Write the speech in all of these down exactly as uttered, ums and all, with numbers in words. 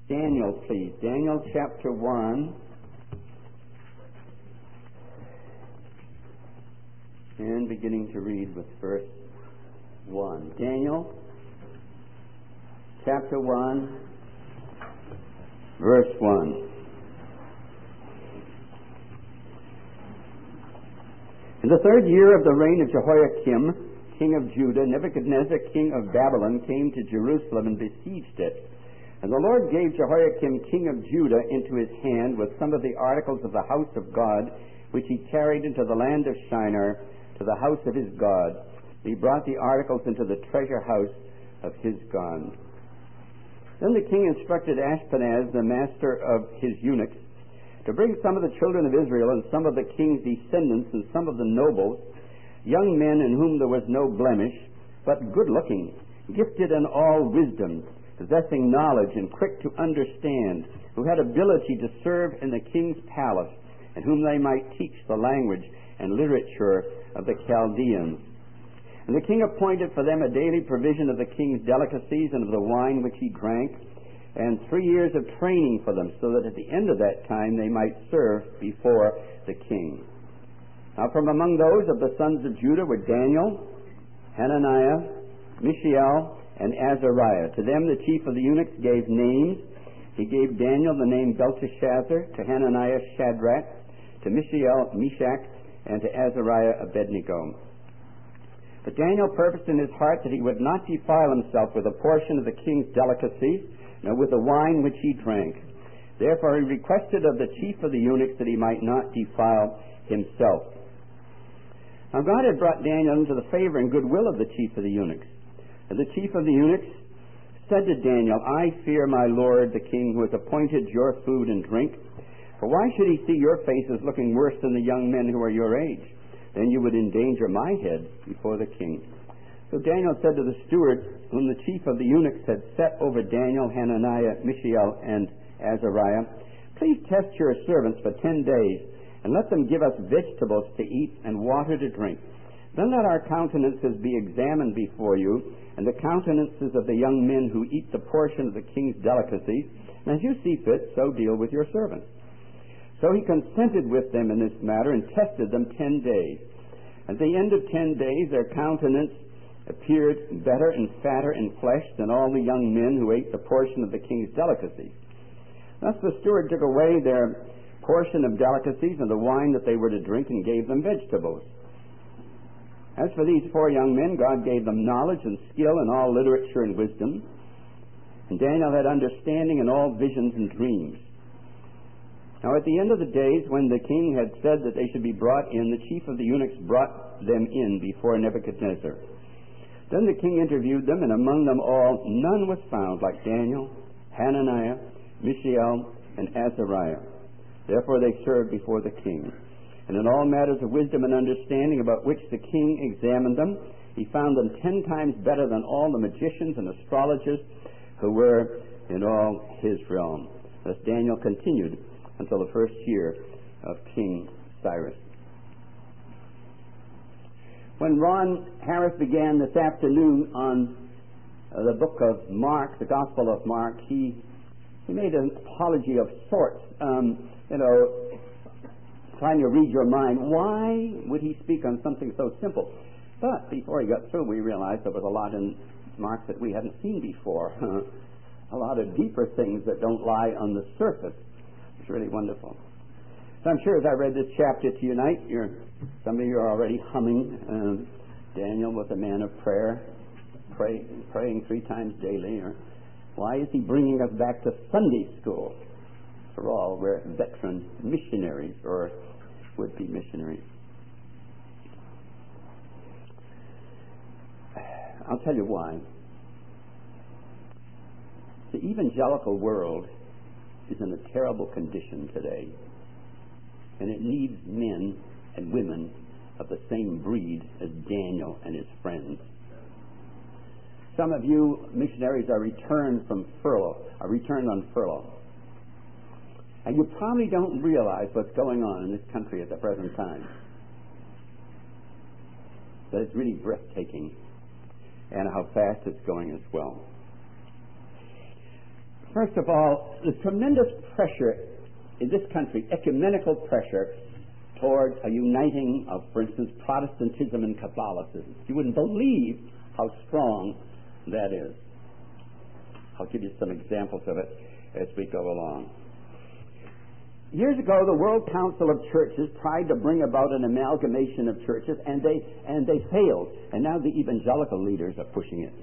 Daniel, please. Daniel chapter one. And beginning to read with verse one. Daniel chapter one, verse one. In the third year of the reign of Jehoiakim, king of Judah, Nebuchadnezzar, king of Babylon, came to Jerusalem and besieged it. And the Lord gave Jehoiakim, king of Judah, into his hand with some of the articles of the house of God, which he carried into the land of Shinar, to the house of his God. He brought the articles into the treasure house of his God. Then the king instructed Ashpenaz, the master of his eunuchs, to bring some of the children of Israel and some of the king's descendants and some of the nobles, young men in whom there was no blemish, but good-looking, gifted in all wisdom, possessing knowledge and quick to understand, who had ability to serve in the king's palace, and whom they might teach the language and literature of the Chaldeans. And the king appointed for them a daily provision of the king's delicacies and of the wine which he drank, and three years of training for them, so that at the end of that time they might serve before the king. Now from among those of the sons of Judah were Daniel, Hananiah, Mishael, and Azariah. To them the chief of the eunuchs gave names. He gave Daniel the name Belteshazzar, to Hananiah Shadrach, to Mishael Meshach, and to Azariah Abednego. But Daniel purposed in his heart that he would not defile himself with a portion of the king's delicacies, nor with the wine which he drank. Therefore he requested of the chief of the eunuchs that he might not defile himself. Now God had brought Daniel into the favor and goodwill of the chief of the eunuchs. And the chief of the eunuchs said to Daniel, I fear my lord the king, who has appointed your food and drink. For why should he see your faces looking worse than the young men who are your age? Then you would endanger my head before the king. So Daniel said to the steward, whom the chief of the eunuchs had set over Daniel, Hananiah, Mishael, and Azariah, please test your servants for ten days, and let them give us vegetables to eat and water to drink. Then let our countenances be examined before you, and the countenances of the young men who eat the portion of the king's delicacies, and as you see fit, so deal with your servants. So he consented with them in this matter, and tested them ten days. At the end of ten days their countenance appeared better and fatter in flesh than all the young men who ate the portion of the king's delicacies. Thus the steward took away their portion of delicacies and the wine that they were to drink, and gave them vegetables. As for these four young men, God gave them knowledge and skill in all literature and wisdom. And Daniel had understanding in all visions and dreams. Now at the end of the days, when the king had said that they should be brought in, the chief of the eunuchs brought them in before Nebuchadnezzar. Then the king interviewed them, and among them all none was found like Daniel, Hananiah, Mishael, and Azariah. Therefore they served before the king. And in all matters of wisdom and understanding about which the king examined them, he found them ten times better than all the magicians and astrologers who were in all his realm. Thus Daniel continued until the first year of King Cyrus. When Ron Harris began this afternoon on uh, the book of Mark, the Gospel of Mark, he, he made an apology of sorts. Um, you know, trying to read your mind. Why would he speak on something so simple? But before he got through, we realized there was a lot in Mark that we hadn't seen before. A lot of deeper things that don't lie on the surface. It's really wonderful. So I'm sure as I read this chapter to you tonight, you're, some of you are already humming. Um, Daniel was a man of prayer, pray, praying three times daily. Or why is he bringing us back to Sunday school? For all, we're veteran missionaries, or would-be missionaries. I'll tell you why. The evangelical world is in a terrible condition today, and it needs men and women of the same breed as Daniel and his friends. Some of you missionaries are returned from furlough, are returned on furlough. And you probably don't realize what's going on in this country at the present time. That it's really breathtaking, and how fast it's going as well. First of all, the tremendous pressure in this country, ecumenical pressure, toward a uniting of, for instance, Protestantism and Catholicism. You wouldn't believe how strong that is. I'll give you some examples of it as we go along. Years ago, the World Council of Churches tried to bring about an amalgamation of churches, and they and they failed. And now the evangelical leaders are pushing it.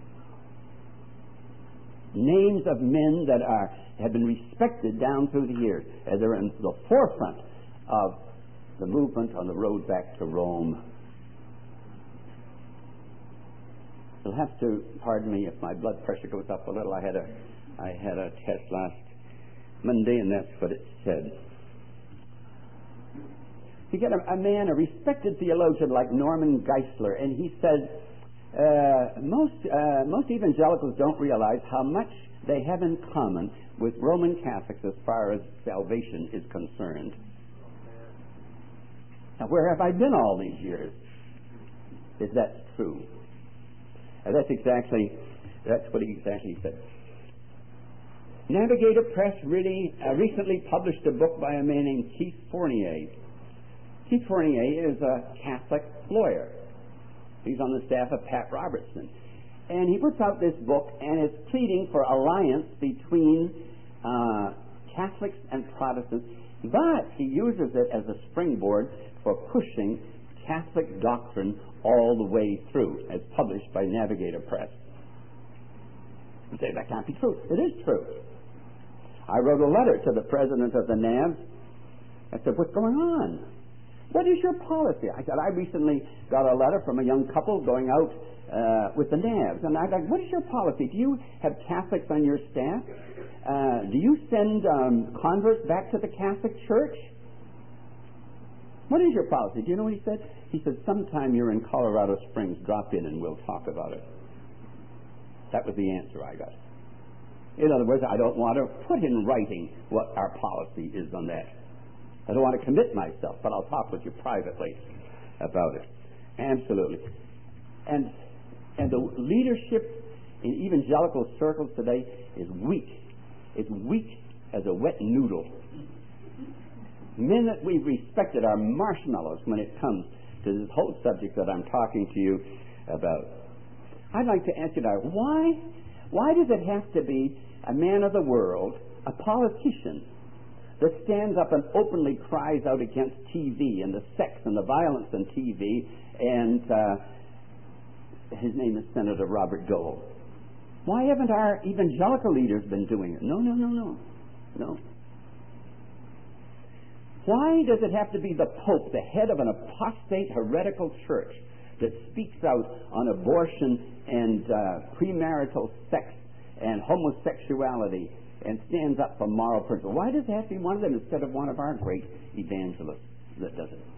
Names of men that are have been respected down through the years, and they're in the forefront of the movement on the road back to Rome. You'll have to pardon me if my blood pressure goes up a little. I had a I had a test last Monday, and that's what it said. You get a, a man, a respected theologian like Norman Geisler, and he said, uh, most uh, most evangelicals don't realize how much they have in common with Roman Catholics as far as salvation is concerned. Now, where have I been all these years? If that's true. And that's exactly, that's what he exactly said. Navigator Press really uh, recently published a book by a man named Keith Fournier. Keith Fournier is a Catholic lawyer. He's on the staff of Pat Robertson. And he puts out this book, and it's pleading for alliance between uh, Catholics and Protestants, but he uses it as a springboard for pushing Catholic doctrine all the way through, as published by Navigator Press. You say, that can't be true. It is true. I wrote a letter to the president of the N A V. I said, what's going on? What is your policy? I said, I recently got a letter from a young couple going out uh, with the N A Vs. And I said, what is your policy? Do you have Catholics on your staff? Uh, do you send um, converts back to the Catholic Church? What is your policy? Do you know what he said? He said, sometime you're in Colorado Springs, drop in and we'll talk about it. That was the answer I got. In other words, I don't want to put in writing what our policy is on that. I don't want to commit myself, but I'll talk with you privately about it. Absolutely. And and the leadership in evangelical circles today is weak. It's weak as a wet noodle. Men that we've respected are marshmallows when it comes to this whole subject that I'm talking to you about. I'd like to ask you now, why, why does it have to be a man of the world, a politician, that stands up and openly cries out against T V and the sex and the violence on T V, and uh, his name is Senator Robert Dole? Why haven't our evangelical leaders been doing it? No, no, no, no. No. Why does it have to be the Pope, the head of an apostate heretical church, that speaks out on abortion and uh, premarital sex and homosexuality and stands up for moral principles? Why does it have to be one of them instead of one of our great evangelists that does it?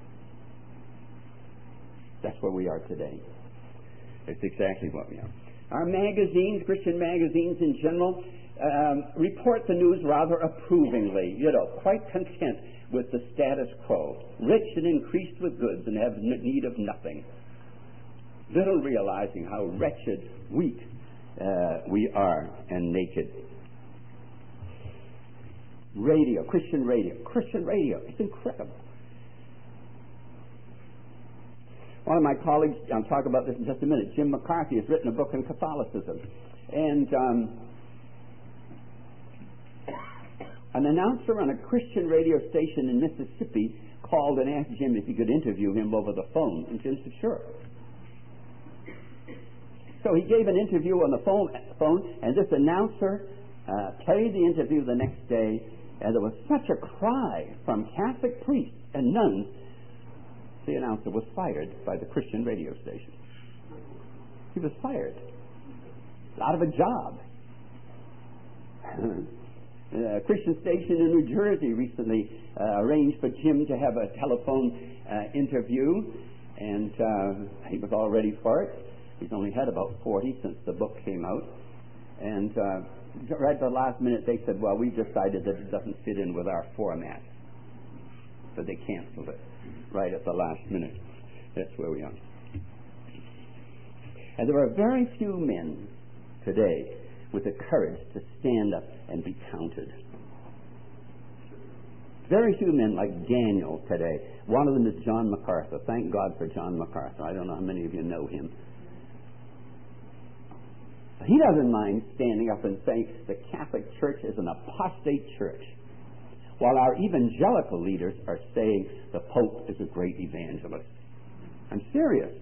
That's where we are today. It's exactly what we are. Our magazines, Christian magazines in general, um, report the news rather approvingly, you know, quite content with the status quo, rich and increased with goods and have need of nothing, little realizing how wretched, weak uh, we are and naked. Radio, Christian radio, Christian radio, it's incredible. One of my colleagues, I'll talk about this in just a minute, Jim McCarthy, has written a book on Catholicism. And um, an announcer on a Christian radio station in Mississippi called and asked Jim if he could interview him over the phone. And Jim said, sure. So he gave an interview on the phone, phone and this announcer uh, played the interview the next day, and there was such a cry from Catholic priests and nuns, the announcer was fired by the Christian radio station. He was fired. Out of a job. A Christian station in New Jersey recently uh, arranged for Jim to have a telephone uh, interview, and uh, he was all ready for it. He's only had about forty since the book came out. And uh, right at the last minute they said, well, we've decided that it doesn't fit in with our format. So they canceled it right at the last minute. That's where we are. And there are very few men today with the courage to stand up and be counted. Very few men like Daniel today. One of them is John MacArthur. Thank God for John MacArthur. I don't know how many of you know him. He doesn't mind standing up and saying the Catholic Church is an apostate church, while our evangelical leaders are saying the Pope is a great evangelist. I'm serious.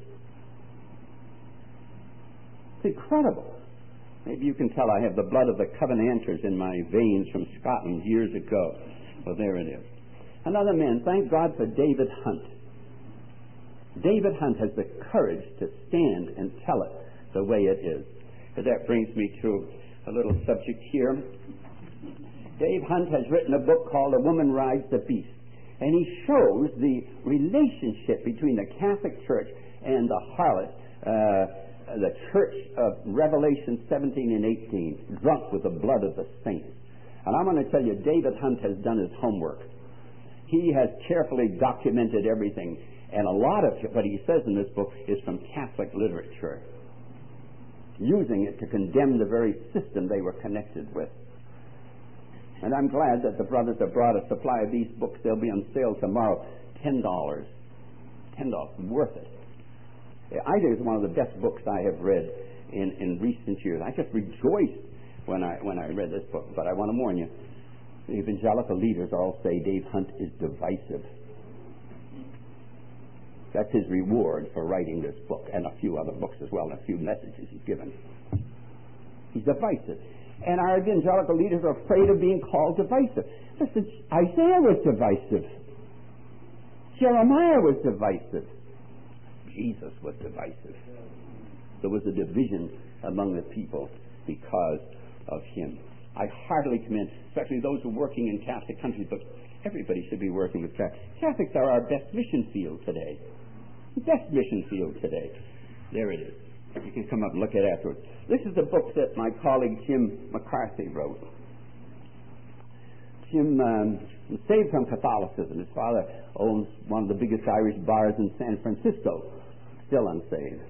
It's incredible. Maybe you can tell I have the blood of the Covenanters in my veins from Scotland years ago. Well, there it is. Another man, thank God for David Hunt. David Hunt has the courage to stand and tell it the way it is. And that brings me to a little subject here. Dave Hunt has written a book called A Woman Rides the Beast. And he shows the relationship between the Catholic Church and the harlot, uh, the Church of Revelation seventeen and eighteen, drunk with the blood of the saints. And I'm going to tell you, David Hunt has done his homework. He has carefully documented everything. And a lot of what he says in this book is from Catholic literature, using it to condemn the very system they were connected with. And I'm glad that the brothers have brought a supply of these books. They'll be on sale tomorrow. Ten dollars. Ten dollars. Worth it. I think it's one of the best books I have read in, in recent years. I just rejoiced when I when I read this book. But I want to warn you, the evangelical leaders all say Dave Hunt is divisive. That's his reward for writing this book, and a few other books as well, and a few messages he's given. He's divisive. And our evangelical leaders are afraid of being called divisive. Listen, Isaiah was divisive. Jeremiah was divisive. Jesus was divisive. There was a division among the people because of him. I heartily commend, especially those who are working in Catholic countries, but everybody should be working with Catholics. Catholics are our best mission field today. Best mission field today. There it is. You can come up and look at it afterwards. This is the book that my colleague Jim McCarthy wrote. Jim um, was saved from Catholicism. His father owns one of the biggest Irish bars in San Francisco. Still unsaved.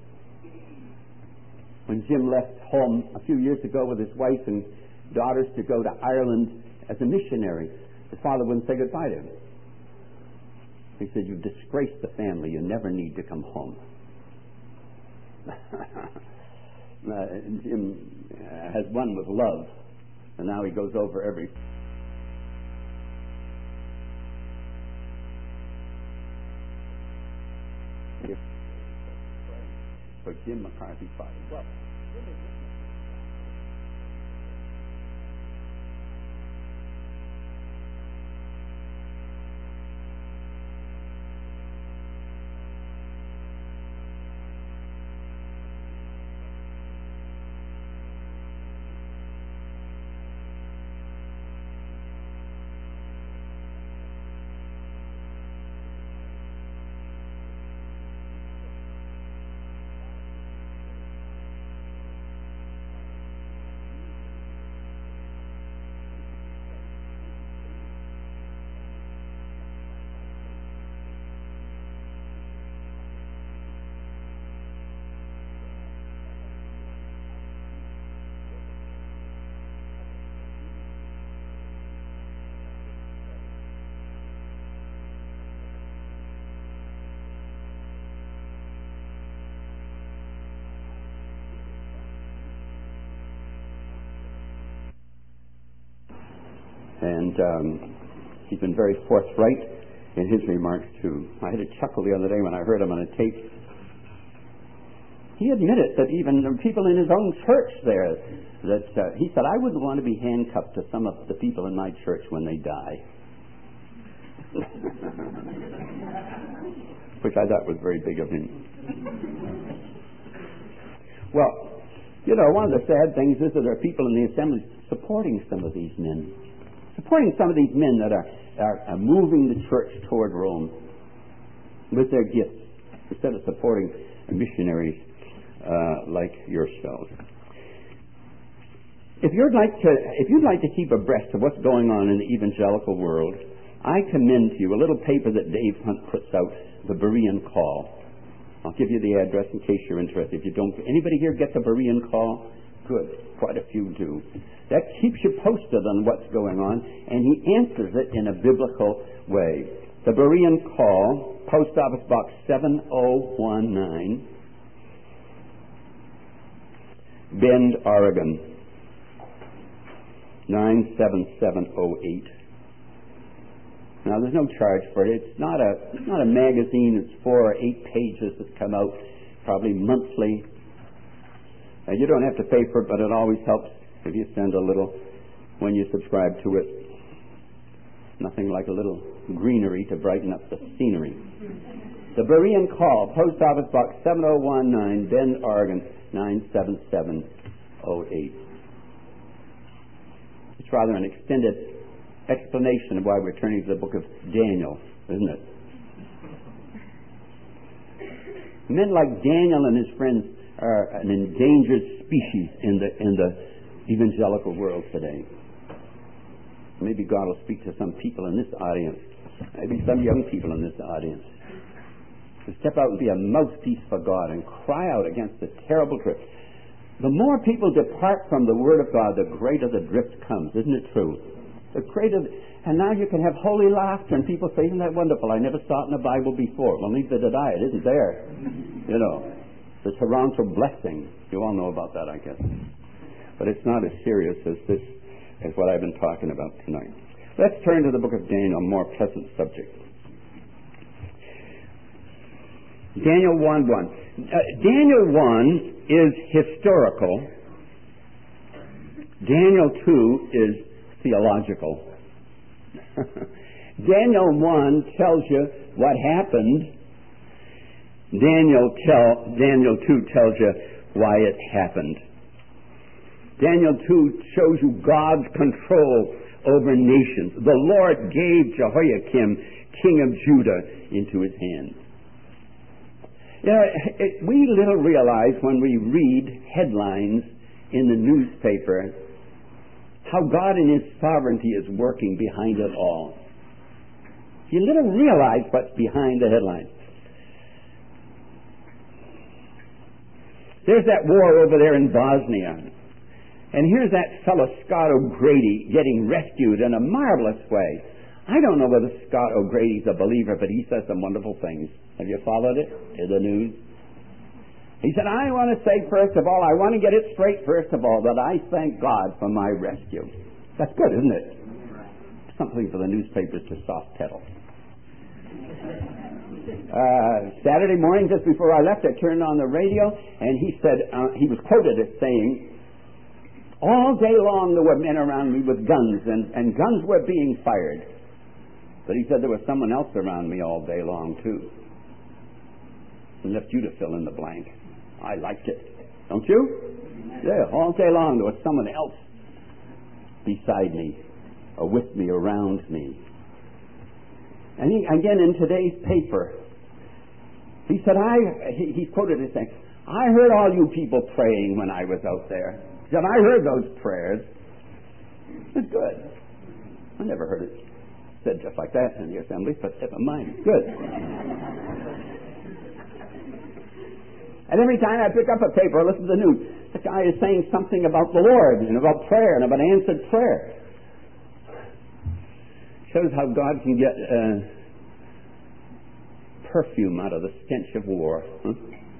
When Jim left home a few years ago with his wife and daughters to go to Ireland as a missionary, his father wouldn't say goodbye to him. He said, "You've disgraced the family. You never need to come home." uh, Jim uh, has won with love, and now he goes over every... For Jim McCarthy's father. Well, And um, he's been very forthright in his remarks, too. I had a chuckle the other day when I heard him on a tape. He admitted that even the people in his own church there, that uh, he said, "I wouldn't want to be handcuffed to some of the people in my church when they die." Which I thought was very big of him. Well, you know, one of the sad things is that there are people in the assembly supporting some of these men. Supporting some of these men that are, are, are moving the church toward Rome with their gifts, instead of supporting missionaries uh, like yourselves. If you'd like to, if you'd like to keep abreast of what's going on in the evangelical world, I commend to you a little paper that Dave Hunt puts out, the Berean Call. I'll give you the address in case you're interested. If you don't, anybody here get the Berean Call? Good. Quite a few do. That keeps you posted on what's going on, and he answers it in a biblical way. The Berean Call, Post Office Box seven oh one nine, Bend, Oregon, nine seven seven oh eight. Now, there's no charge for it. It's not a it's not a magazine. It's four or eight pages that come out, probably monthly. Uh, you don't have to pay for it, but it always helps if you send a little when you subscribe to it. Nothing like a little greenery to brighten up the scenery. The Berean Call, Post Office Box seven oh one nine, Bend, Oregon, nine seven seven oh eight. It's rather an extended explanation of why we're turning to the book of Daniel, isn't it? Men like Daniel and his friends are an endangered species in the in the evangelical world today. Maybe God will speak to some people in this audience, maybe some young people in this audience, to step out and be a mouthpiece for God and cry out against the terrible drift. The more people depart from the Word of God, the greater the drift comes. Isn't it true? The greater, and now you can have holy laughter, and people say, "Isn't that wonderful? I never saw it in the Bible before." Well, neither did I. It isn't there. You know, the Toronto blessing. You all know about that, I guess. But it's not as serious as this, as what I've been talking about tonight. Let's turn to the book of Daniel, a more pleasant subject. Daniel one one. Uh, Daniel one is historical. Daniel two is theological. Daniel one tells you what happened. Daniel tell Daniel two tells you why it happened. Daniel two shows you God's control over nations. The Lord gave Jehoiakim, king of Judah, into his hands. You know, it, we little realize when we read headlines in the newspaper how God in his sovereignty is working behind it all. You little realize what's behind the headlines. There's that war over there in Bosnia. And here's that fellow Scott O'Grady getting rescued in a marvelous way. I don't know whether Scott O'Grady's a believer, but he says some wonderful things. Have you followed it in the news? He said, I want to say, first of all, I want to get it straight, first of all, that I thank God for my rescue. That's good, isn't it? Something for the newspapers to soft pedal. Uh, Saturday morning, just before I left, I turned on the radio, and he said, uh, he was quoted as saying, all day long there were men around me with guns, and, and guns were being fired. But he said there was someone else around me all day long, too. And left you to fill in the blank. I liked it. Don't you? Yeah, all day long there was someone else beside me, or with me, around me. And he, again, in today's paper, he said, I, he, he's quoted as saying, I heard all you people praying when I was out there. He said, I heard those prayers. It's good. I never heard it said just like that in the assembly, but never mind. It's good. And every time I pick up a paper or listen to the news, the guy is saying something about the Lord and about prayer and about answered prayer. Shows how God can get uh, perfume out of the stench of war. Huh?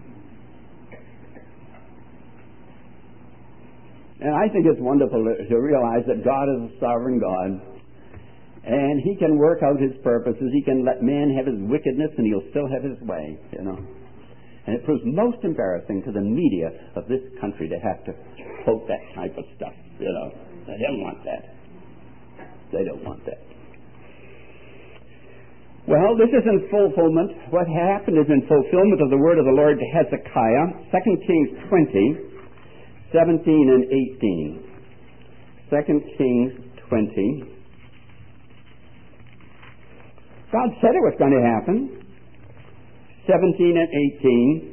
And I think it's wonderful to, to realize that God is a sovereign God, and He can work out His purposes. He can let man have his wickedness, and He'll still have His way, you know. And it proves most embarrassing to the media of this country to have to quote that type of stuff, you know. They don't want that. They don't want that. Well, this is in fulfillment. What happened is in fulfillment of the word of the Lord to Hezekiah, Second Kings twenty, seventeen and eighteen. Second Kings twenty. God said it was going to happen. seventeen and eighteen.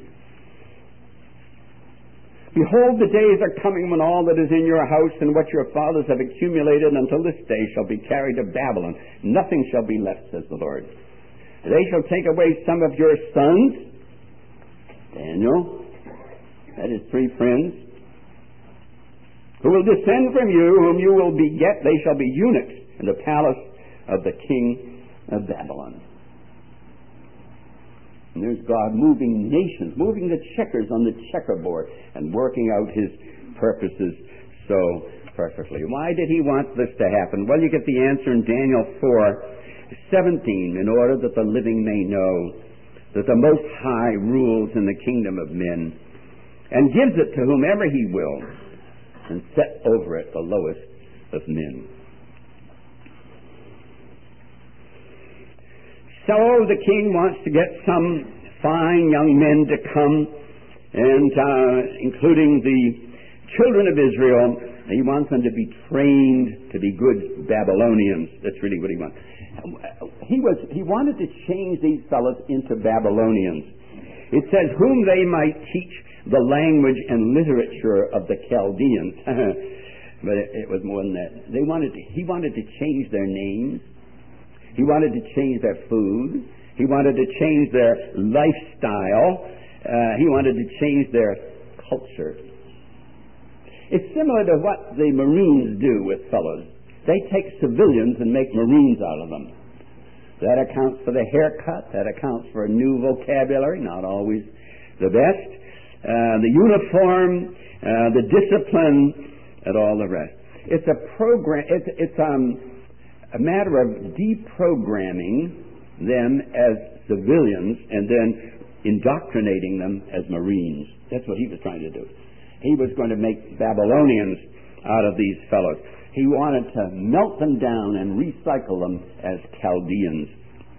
Behold, the days are coming when all that is in your house and what your fathers have accumulated until this day shall be carried to Babylon. Nothing shall be left, says the Lord. They shall take away some of your sons, Daniel, that is three friends, who will descend from you, whom you will beget. They shall be eunuchs in the palace of the king of Babylon. And there's God moving nations, moving the checkers on the checkerboard and working out his purposes so perfectly. Why did he want this to happen? Well, you get the answer in Daniel four seventeen, in order that the living may know that the Most High rules in the kingdom of men and gives it to whomever he will, and set over it the lowest of men. So the king wants to get some fine young men to come, and uh, including the children of Israel. He wants them to be trained to be good Babylonians. That's really what he wants. He was he wanted to change these fellows into Babylonians. It says, whom they might teach the language and literature of the Chaldeans. But it, it was more than that. They wanted to, he wanted to change their names. He wanted to change their food. He wanted to change their lifestyle. Uh, he wanted to change their culture. It's similar to what the Marines do with fellows. They take civilians and make Marines out of them. That accounts for the haircut. That accounts for a new vocabulary, not always the best. Uh, the uniform, uh, the discipline, and all the rest. It's a program. It's, it's um, a matter of deprogramming them as civilians and then indoctrinating them as Marines. That's what he was trying to do. He was going to make Babylonians out of these fellows. He wanted to melt them down and recycle them as Chaldeans.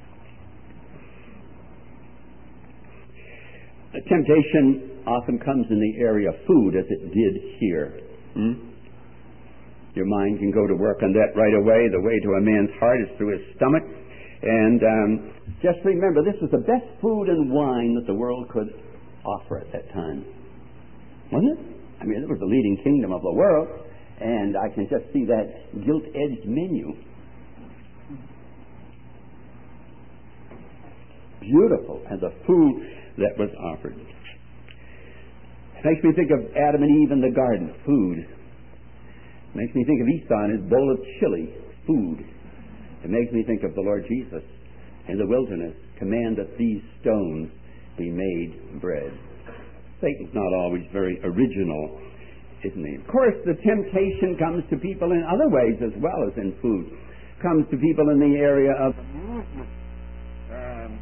The temptation often comes in the area of food, as it did here. Hmm? Your mind can go to work on that right away. The way to a man's heart is through his stomach. And um, just remember, this was the best food and wine that the world could offer at that time. Wasn't it? I mean, it was the leading kingdom of the world. And I can just see that gilt-edged menu. Beautiful, and the food that was offered. It makes me think of Adam and Eve in the garden, food. It makes me think of Esau and his bowl of chili, food. It makes me think of the Lord Jesus in the wilderness, command that these stones be made bread. Satan's not always very original, isn't he? Of course, the temptation comes to people in other ways as well as in food. Comes to people in the area of amusement. Um,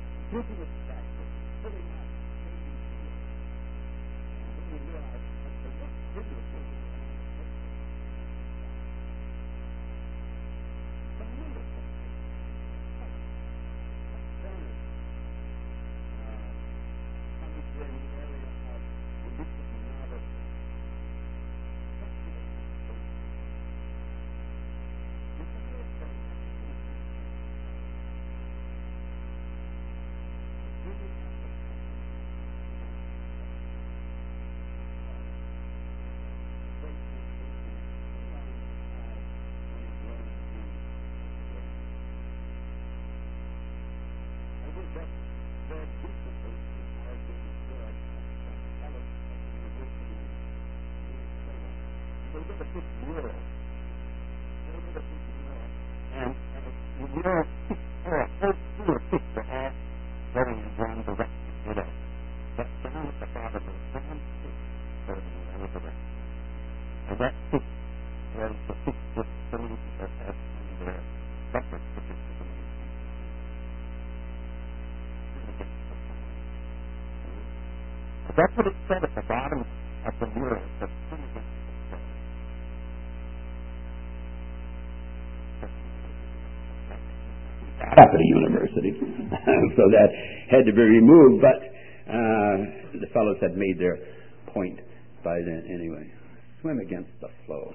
That's what it said at the bottom of the mural. At the university, so that had to be removed. But uh, the fellows had made their point by then anyway. Swim against the flow.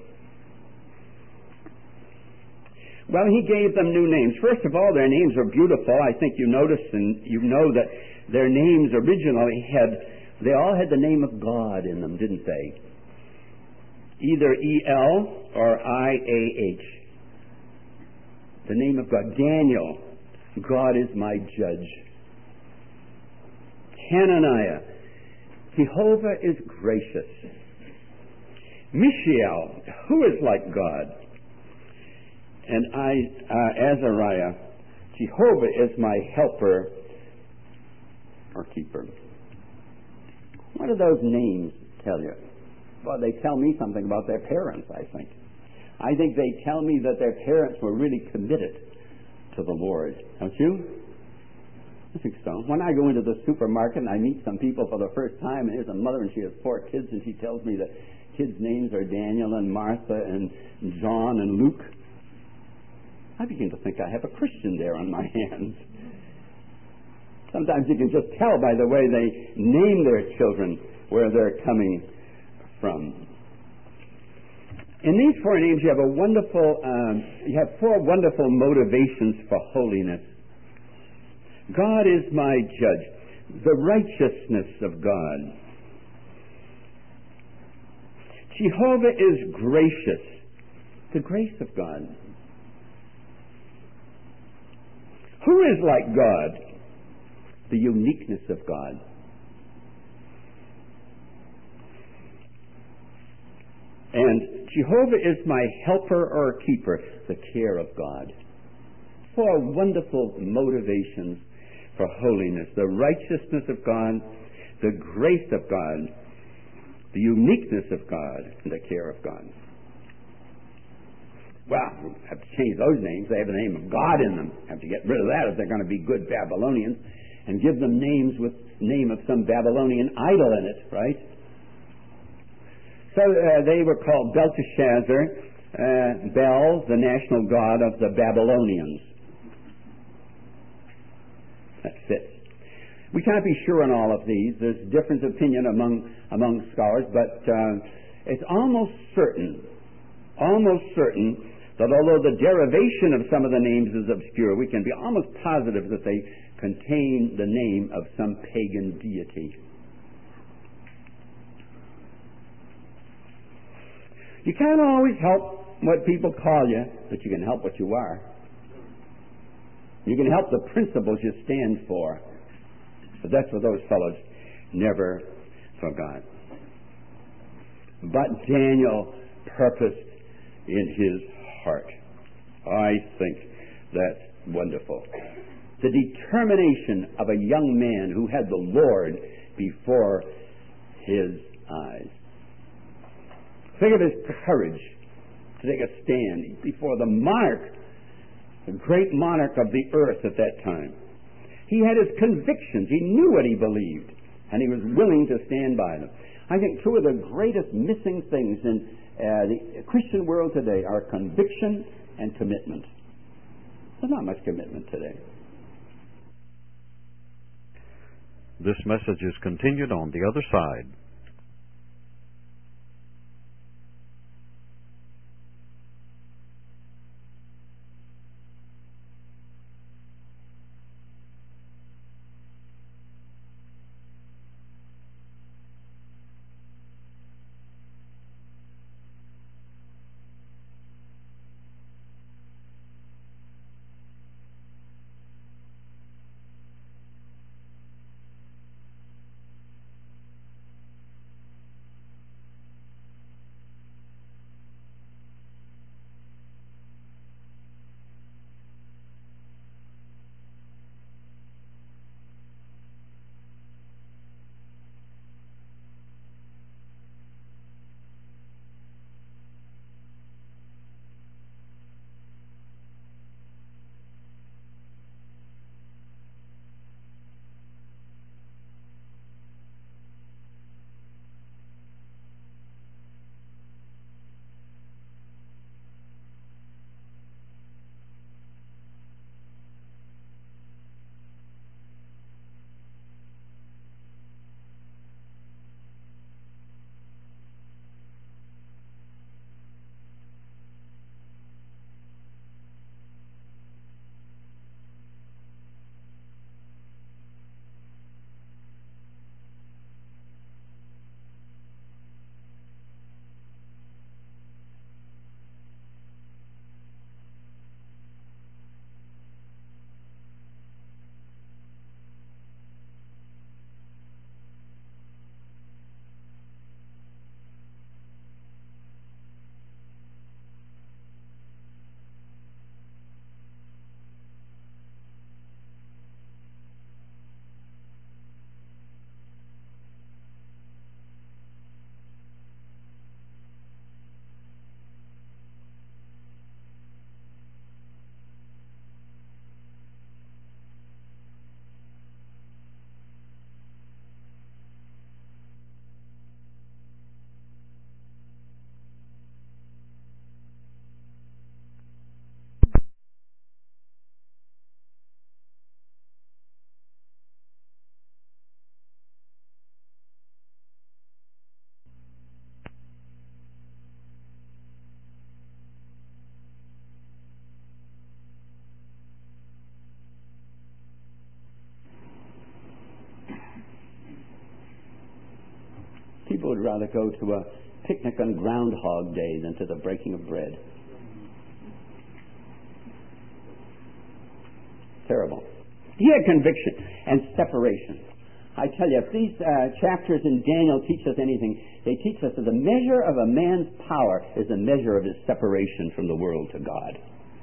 Well, he gave them new names. First of all, their names were beautiful. I think you noticed and you know that their names originally had, they all had the name of God in them, didn't they? Either E L or I A H. The name of God. Daniel, God is my judge. Hananiah, Jehovah is gracious. Mishael, who is like God? And I, uh, Azariah, Jehovah is my helper or keeper. What do those names tell you? Well, they tell me something about their parents, I think. I think they tell me that their parents were really committed to the Lord. Don't you? I think so. When I go into the supermarket and I meet some people for the first time, and here's a mother and she has four kids, and she tells me that kids' names are Daniel and Martha and John and Luke, I begin to think I have a Christian there on my hands. Sometimes you can just tell by the way they name their children where they're coming from. In these four names, you have a wonderful, um, you have four wonderful motivations for holiness. God is my judge, the righteousness of God. Jehovah is gracious, the grace of God. Who is like God? The uniqueness of God. And Jehovah is my helper or keeper, the care of God. Four wonderful motivations for holiness: the righteousness of God, the grace of God, the uniqueness of God, and the care of God. Well, we have to change those names. They have the name of God in them. Have to get rid of that if they're going to be good Babylonians, and give them names with name of some Babylonian idol in it, right? So uh, they were called Belteshazzar, uh, Bel, the national god of the Babylonians. That's it. We can't be sure on all of these. There's different opinion among among scholars, but uh, it's almost certain, almost certain that although the derivation of some of the names is obscure, we can be almost positive that they contain the name of some pagan deity. You can't always help what people call you, but you can help what you are. You can help the principles you stand for. But that's what those fellows never forgot. But Daniel purposed in his heart. I think that's wonderful. The determination of a young man who had the Lord before his eyes. Think of his courage to take a stand before the monarch, the great monarch of the earth at that time. He had his convictions. He knew what he believed, and he was willing to stand by them. I think two of the greatest missing things in uh, the Christian world today are conviction and commitment. There's not much commitment today. This message is continued on the other side. People would rather go to a picnic on Groundhog Day than to the breaking of bread. Terrible. He had conviction and separation. I tell you, if these uh, chapters in Daniel teach us anything, they teach us that the measure of a man's power is the measure of his separation from the world to God.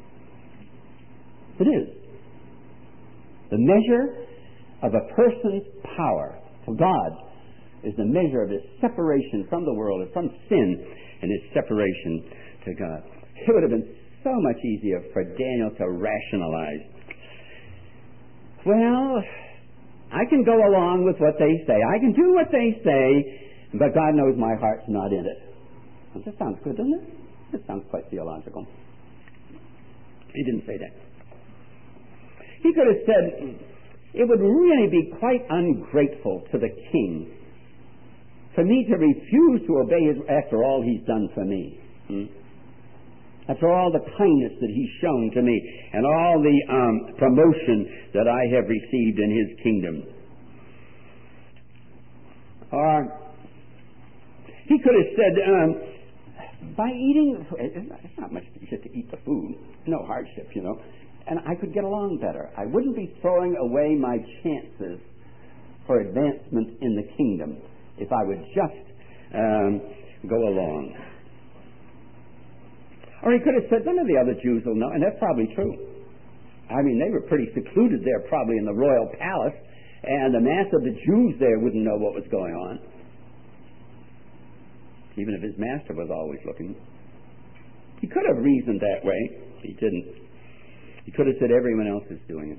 It is. The measure of a person's power to God is the measure of his separation from the world and from sin and his separation to God. It would have been so much easier for Daniel to rationalize. Well, I can go along with what they say. I can do what they say, but God knows my heart's not in it. Well, that sounds good, doesn't it? That sounds quite theological. He didn't say that. He could have said, it would really be quite ungrateful to the king for me to refuse to obey his, after all he's done for me. Hmm? After all the kindness that he's shown to me and all the um, promotion that I have received in his kingdom. Or he could have said, um, by eating, it's not much just to eat the food, no hardship, you know, and I could get along better. I wouldn't be throwing away my chances for advancement in the kingdom if I would just um, go along. Or he could have said, none of the other Jews will know, and that's probably true. I mean, they were pretty secluded there probably in the royal palace, and the mass of the Jews there wouldn't know what was going on, even if his master was always looking. He could have reasoned that way. He didn't. He could have said everyone else is doing it.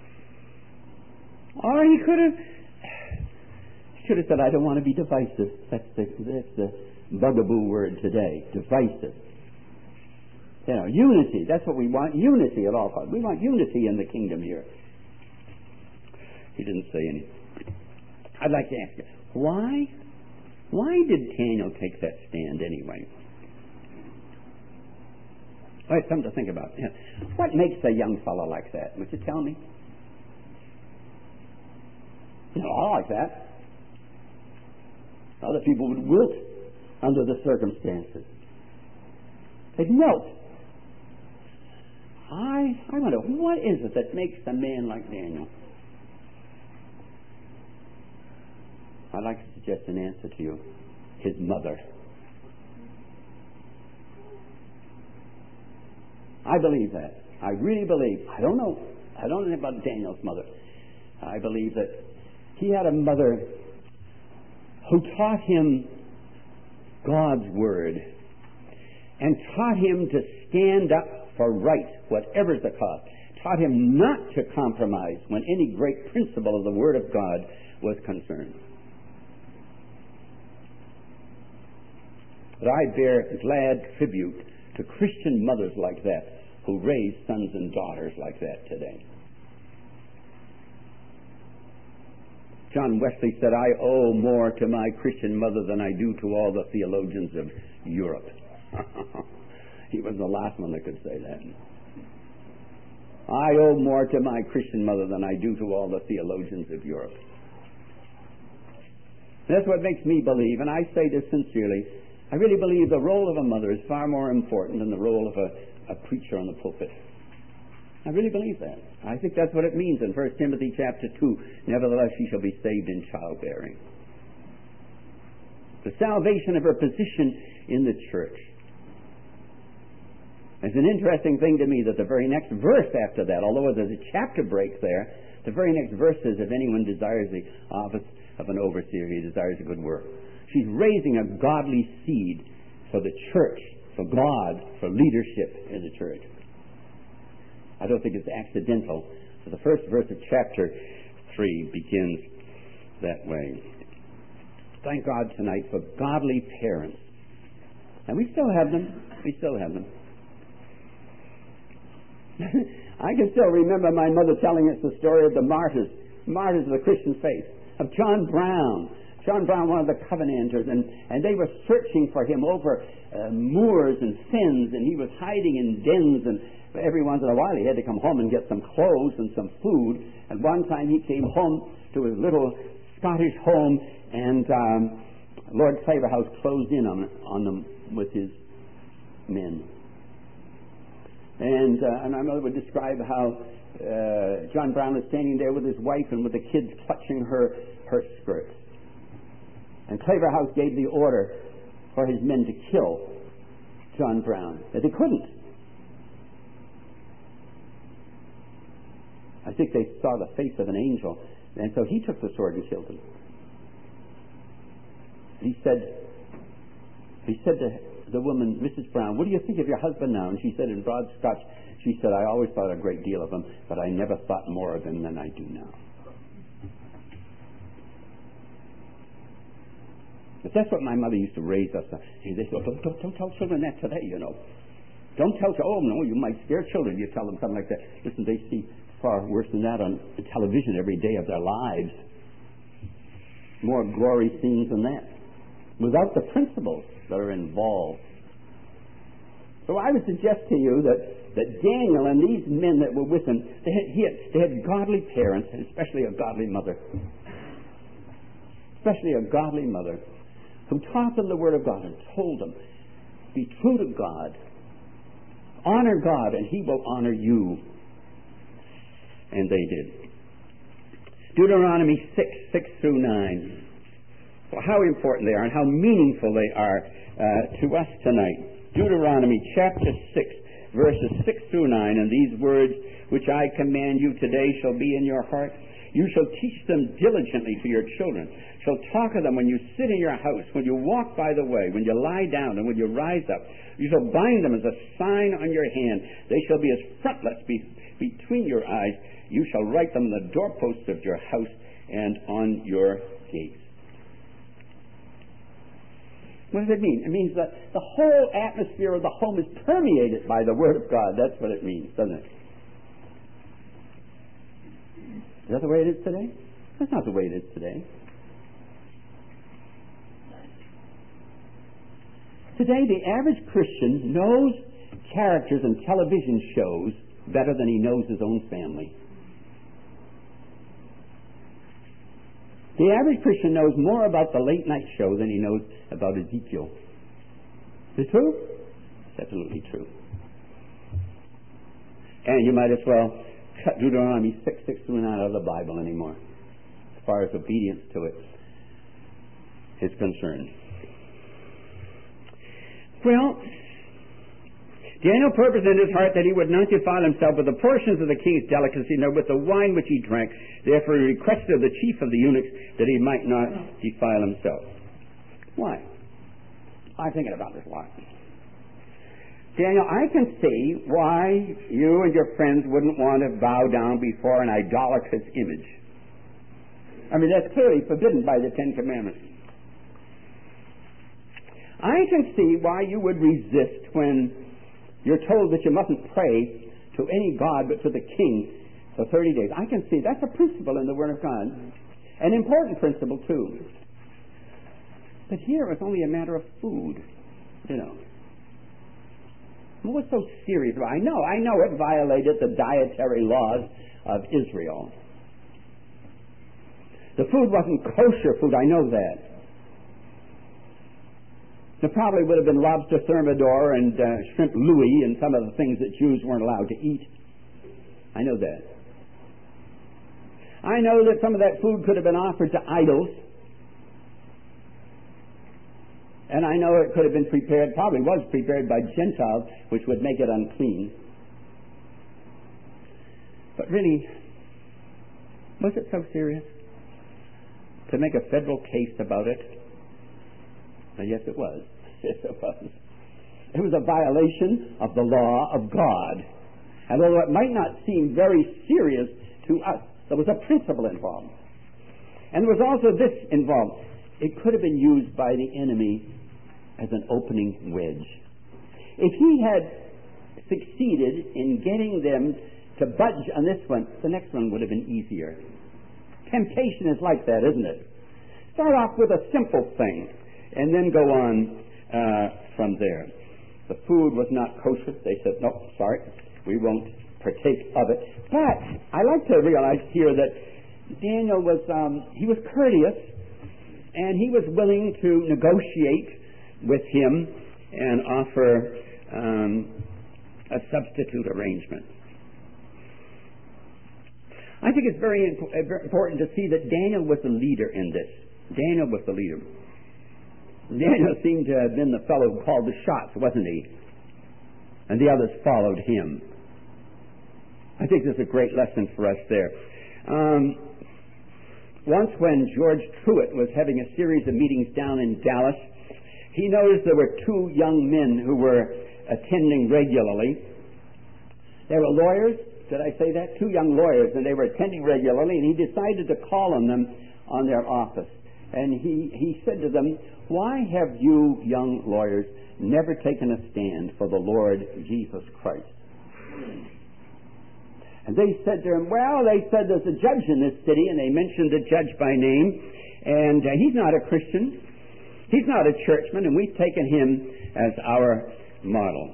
Or he could have he could have said, I don't want to be divisive. That's the, that's the bugaboo word today, divisive. You know, unity. That's what we want. Unity at all costs. We want unity in the kingdom here. He didn't say anything. I'd like to ask you, why? Why did Daniel take that stand anyway? Oh, it's something to think about. Yeah. What makes a young fellow like that? Would you tell me? You know, all like that. Other people would wilt under the circumstances. They'd melt. I, I wonder, what is it that makes a man like Daniel? I'd like to suggest an answer to you. His mother. I believe that. I really believe. I don't know. I don't know about Daniel's mother. I believe that he had a mother who taught him God's word and taught him to stand up for right, whatever's the cost. Taught him not to compromise when any great principle of the Word of God was concerned. But I bear glad tribute to Christian mothers like that who raise sons and daughters like that today. John Wesley said, I owe more to my Christian mother than I do to all the theologians of Europe. He was the last one that could say that. I owe more to my Christian mother than I do to all the theologians of Europe. That's what makes me believe, and I say this sincerely, I really believe the role of a mother is far more important than the role of a, a preacher on the pulpit. I really believe that. I think that's what it means in First Timothy chapter two. Nevertheless, she shall be saved in childbearing. The salvation of her position in the church. It's an interesting thing to me that the very next verse after that, although there's a chapter break there, the very next verse says, if anyone desires the office of an overseer, he desires a good work. She's raising a godly seed for the church, for God, for leadership in the church. I don't think it's accidental. So the first verse of chapter three begins that way. Thank God tonight for godly parents. And we still have them. We still have them. I can still remember my mother telling us the story of the martyrs, martyrs of the Christian faith, of John Brown. John Brown, one of the Covenanters, and, and they were searching for him over uh, moors and fens, and he was hiding in dens, and every once in a while he had to come home and get some clothes and some food. And one time he came home to his little Scottish home, and um, Lord Claverhouse closed in on, on them with his men. And, uh, and my mother would describe how uh, John Brown was standing there with his wife and with the kids clutching her, her skirts. And Claverhouse gave the order for his men to kill John Brown. But they couldn't. I think they saw the face of an angel, and so he took the sword and killed him. He said, he said to the woman, Missus Brown, what do you think of your husband now? And she said in broad Scotch, she said, I always thought a great deal of him, but I never thought more of him than I do now. But that's what my mother used to raise us. She said, oh, don't, don't, don't tell children that today, you know. Don't tell children, oh no, you might scare children. You tell them something like that. Listen, they see far worse than that on television every day of their lives. More glory scenes than that. Without the principles that are involved. So I would suggest to you that, that Daniel and these men that were with him, they had, he had, they had godly parents, and especially a godly mother. Especially a godly mother who taught them the Word of God and told them, be true to God. Honor God and He will honor you. And they did. Deuteronomy six, six through nine. Well, how important they are and how meaningful they are uh, to us tonight. Deuteronomy chapter six, verses six through nine. And these words which I command you today shall be in your heart. You shall teach them diligently to your children. Shall talk of them when you sit in your house, when you walk by the way, when you lie down, and when you rise up. You shall bind them as a sign on your hand. They shall be as frontlets be, between your eyes. You shall write them on the doorposts of your house and on your gates. What does it mean? It means that the whole atmosphere of the home is permeated by the Word of God. That's what it means, doesn't it? Is that the way it is today? That's not the way it is today. Today, the average Christian knows characters in television shows better than he knows his own family. The average Christian knows more about the late night show than he knows about Ezekiel. Is it true? It's absolutely true. And you might as well cut Deuteronomy six, six through nine out of the Bible anymore, as far as obedience to it is concerned. Well, Daniel purposed in his heart that he would not defile himself with the portions of the king's delicacy, nor with the wine which he drank. Therefore he requested of the chief of the eunuchs that he might not defile himself. Why? I'm thinking about this a lot. Daniel, I can see why you and your friends wouldn't want to bow down before an idolatrous image. I mean, that's clearly forbidden by the Ten Commandments. I can see why you would resist when you're told that you mustn't pray to any god but to the king for thirty days. I can see that's a principle in the Word of God. An important principle, too. But here it's only a matter of food, you know. What's so serious about it? I know, I know it violated the dietary laws of Israel. The food wasn't kosher food, I know that. There probably would have been lobster thermidor and uh, shrimp Louis and some of the things that Jews weren't allowed to eat. I know that. I know that some of that food could have been offered to idols. And I know it could have been prepared, probably was prepared by Gentiles, which would make it unclean. But really, was it so serious to make a federal case about it? Well, yes, it was. Yes, it was. It was a violation of the law of God. And although it might not seem very serious to us, there was a principle involved. And there was also this involved. It could have been used by the enemy as an opening wedge. If he had succeeded in getting them to budge on this one, the next one would have been easier. Temptation is like that, isn't it? Start off with a simple thing and then go on uh, from there. The food was not kosher. They said, no, sorry, we won't partake of it. But I like to realize here that Daniel was, um, he was courteous, and he was willing to negotiate with him and offer um, a substitute arrangement. I think it's very imp- important to see that Daniel was the leader in this. Daniel was the leader. Daniel seemed to have been the fellow who called the shots, wasn't he? And the others followed him. I think there's a great lesson for us there. Um, once when George Truett was having a series of meetings down in Dallas, he noticed there were two young men who were attending regularly. They were lawyers. Did I say that? Two young lawyers, and they were attending regularly, and he decided to call on them on their office. And he, he said to them, "Why have you young lawyers never taken a stand for the Lord Jesus Christ?" And they said to him, "Well," they said, "there's a judge in this city," and they mentioned the judge by name, "and uh, he's not a Christian. He's not a churchman, and we've taken him as our model."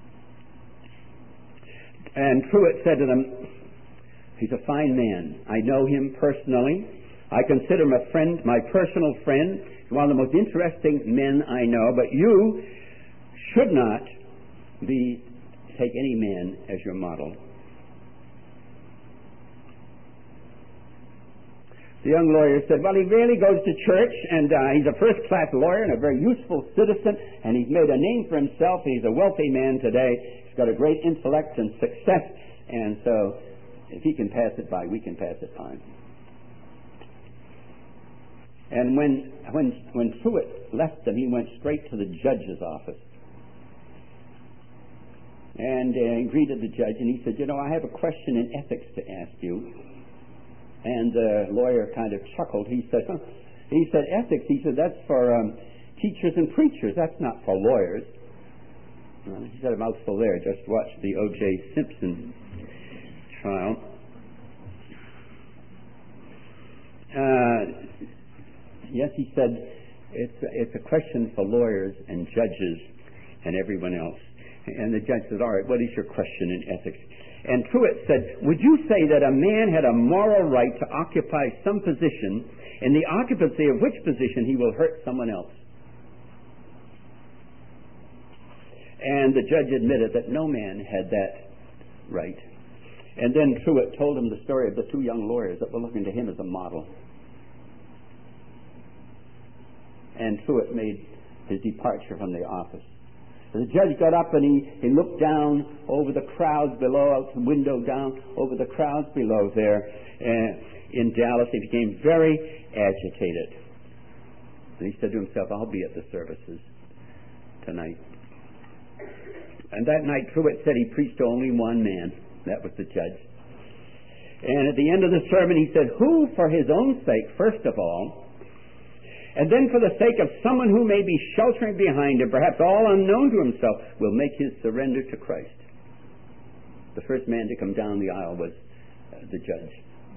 And Truett said to them, "He's a fine man. I know him personally. I consider him a friend, my personal friend. He's one of the most interesting men I know. But you should not be take any man as your model." The young lawyer said, "Well, he really goes to church, and uh, he's a first-class lawyer and a very useful citizen, and he's made a name for himself. He's a wealthy man today. He's got a great intellect and success, and so if he can pass it by, we can pass it by." And when when when Truett left them, he went straight to the judge's office and uh, greeted the judge, and he said, "You know, I have a question in ethics to ask you." And the lawyer kind of chuckled. He said, huh. he said, "Ethics," he said, "that's for um, teachers and preachers. That's not for lawyers." Well, he said a mouthful there. Just watch the O J Simpson trial. Uh, yes, he said, it's, it's a question for lawyers and judges and everyone else. And the judge said, "All right, what is your question in ethics?" And Truett said, "Would you say that a man had a moral right to occupy some position, in the occupancy of which position he will hurt someone else?" And the judge admitted that no man had that right. And then Truett told him the story of the two young lawyers that were looking to him as a model. And Truett made his departure from the office. The judge got up and he, he looked down over the crowds below, out the window down over the crowds below there uh, in Dallas. He became very agitated. And he said to himself, "I'll be at the services tonight." And that night Truett said he preached to only one man. That was the judge. And at the end of the sermon he said, "Who for his own sake, first of all, and then for the sake of someone who may be sheltering behind him, perhaps all unknown to himself, will make his surrender to Christ." The first man to come down the aisle was uh, the judge.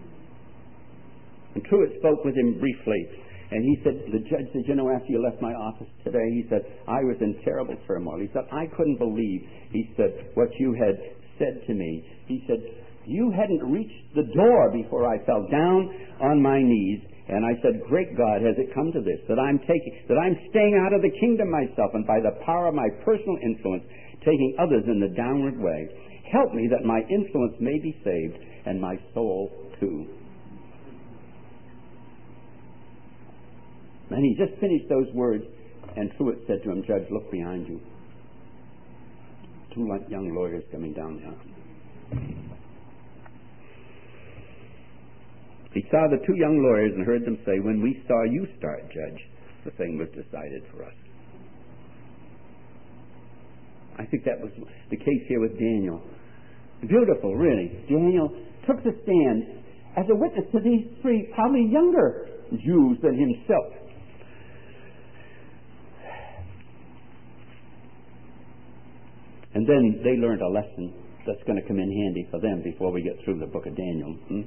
And Truett spoke with him briefly. And he said, the judge said, "You know, after you left my office today," he said, "I was in terrible turmoil." He said, "I couldn't believe," he said, "what you had said to me." He said, "You hadn't reached the door before I fell down on my knees. And I said, great God, has it come to this, that I'm taking, that I'm staying out of the kingdom myself, and by the power of my personal influence, taking others in the downward way. Help me that my influence may be saved, and my soul too." And he just finished those words, and Truett said to him, "Judge, look behind you." Two young lawyers coming down the aisle. He saw the two young lawyers and heard them say, "When we saw you start, Judge, the thing was decided for us." I think that was the case here with Daniel. Beautiful, really. Daniel took the stand as a witness to these three probably younger Jews than himself. And then they learned a lesson that's going to come in handy for them before we get through the book of Daniel. Hmm?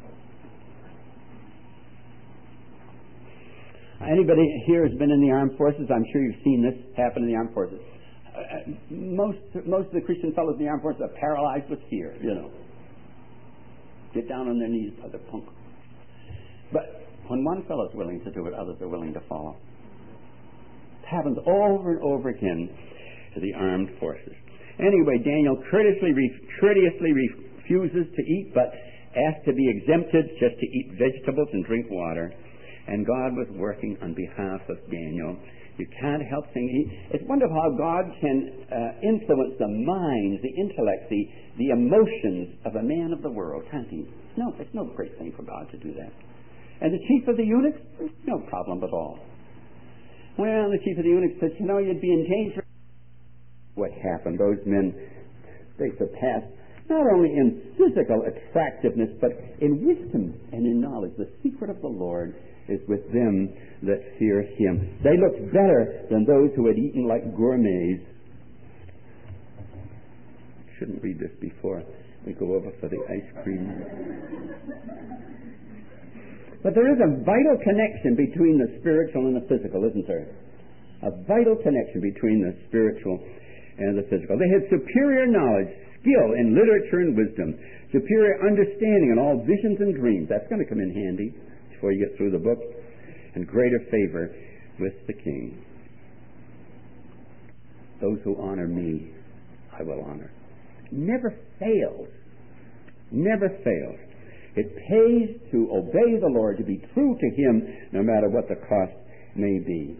Anybody here has been in the armed forces? I'm sure you've seen this happen in the armed forces. Uh, most most of the Christian fellows in the armed forces are paralyzed with fear, you know. Get down on their knees, brother punk. But When one fellow is willing to do it, others are willing to follow. It happens over and over again to the armed forces. Anyway, Daniel courteously, courteously refuses to eat, but asks to be exempted just to eat vegetables and drink water. And God was working on behalf of Daniel. You can't help thinking. It's wonderful how God can uh, influence the minds, the intellect, the, the emotions of a man of the world, can't he? No, it's no great thing for God to do that. And the chief of the eunuchs, no problem at all. Well, the chief of the eunuchs said, you know, you'd be in danger. What happened? Those men, they surpassed not only in physical attractiveness, but in wisdom and in knowledge. The secret of the Lord is with them that fear him. They looked better than those who had eaten like gourmets. Shouldn't read this before we go over for the ice cream. But there is a vital connection between the spiritual and the physical, isn't there? A vital connection between the spiritual and the physical. They had superior knowledge, skill in literature and wisdom, superior understanding in all visions and dreams. That's going to come in handy before you get through the book, and greater favor with the king. Those who honor me, I will honor. Never fails. Never fails. It pays to obey the Lord, to be true to him, no matter what the cost may be.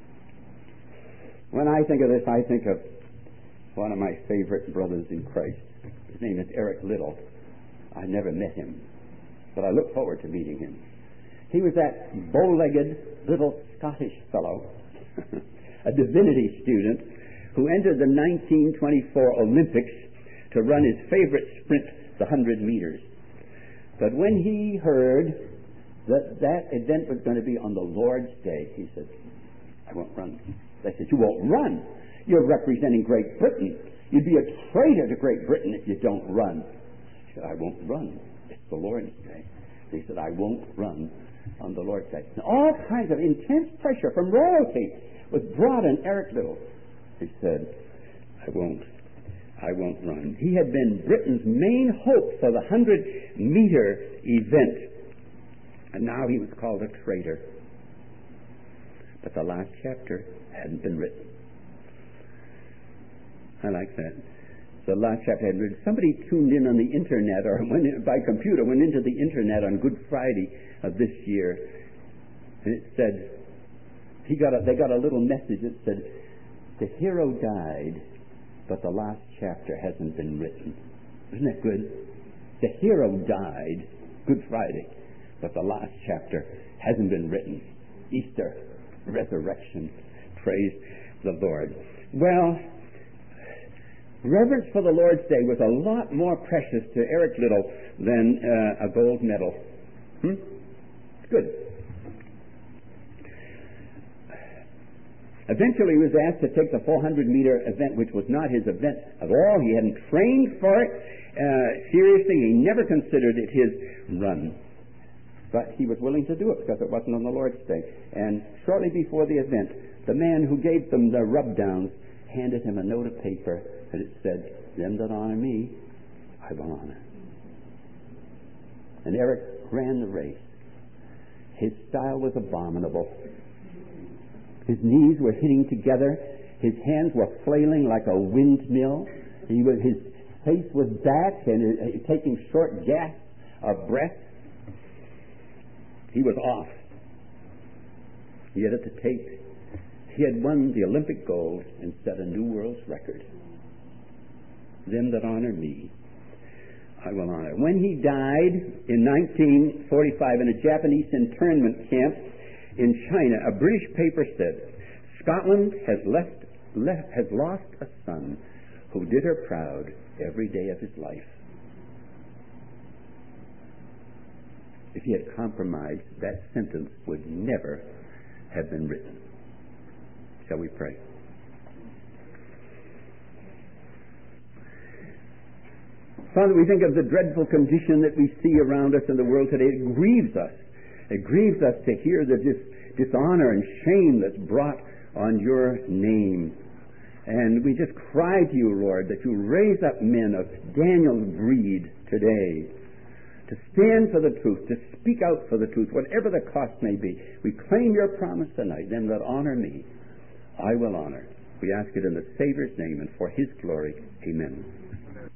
When I think of this, I think of one of my favorite brothers in Christ. His name is Eric Liddell. I never met him, but I look forward to meeting him. He was that bow-legged little Scottish fellow, a divinity student, who entered the nineteen twenty-four Olympics to run his favorite sprint, the one hundred meters. But when he heard that that event was going to be on the Lord's Day, he said, I won't run. They said, you won't run? You're representing Great Britain. You'd be a traitor to Great Britain if you don't run. He said, I won't run. It's the Lord's Day. He said, I won't run on the Lord's Day. And all kinds of intense pressure from royalty was brought on Eric Liddell. He said, I won't. I won't run. He had been Britain's main hope for the hundred-meter event. And now he was called a traitor. But the last chapter hadn't been written. I like that. The last chapter hadn't written. Somebody tuned in on the internet, or went in, by computer, went into the internet on Good Friday of this year, and it said, he got a, they got a little message that said, the hero died, but the last chapter hasn't been written. Isn't that good? The hero died, Good Friday, but the last chapter hasn't been written. Easter, resurrection, praise the Lord. Well, reverence for the Lord's Day was a lot more precious to Eric Liddell than uh, a gold medal. Hmm? Good. Eventually he was asked to take the four hundred meter event, which was not his event at all. He hadn't trained for it uh, seriously. He never considered it his run. But he was willing to do it because it wasn't on the Lord's Day. And shortly before the event, the man who gave them the rub-downs handed him a note of paper, and it said, them that honor me, I will honor. And Eric ran the race. His style was abominable. His knees were hitting together. His hands were flailing like a windmill. He was, his face was back and uh, taking short gasps of breath. He was off. Yet at the tape, he had won the Olympic gold and set a new world's record. Them that honor me, I will honor. When he died in nineteen forty-five in a Japanese internment camp in China, a British paper said, Scotland has left, left has lost a son who did her proud every day of his life. If he had compromised, that sentence would never have been written. Shall we pray? Father, we think of the dreadful condition that we see around us in the world today. It grieves us. It grieves us to hear the dis- dishonor and shame that's brought on your name. And we just cry to you, Lord, that you raise up men of Daniel's breed today to stand for the truth, to speak out for the truth, whatever the cost may be. We claim your promise tonight. Them that honor me, I will honor. We ask it in the Savior's name and for his glory. Amen.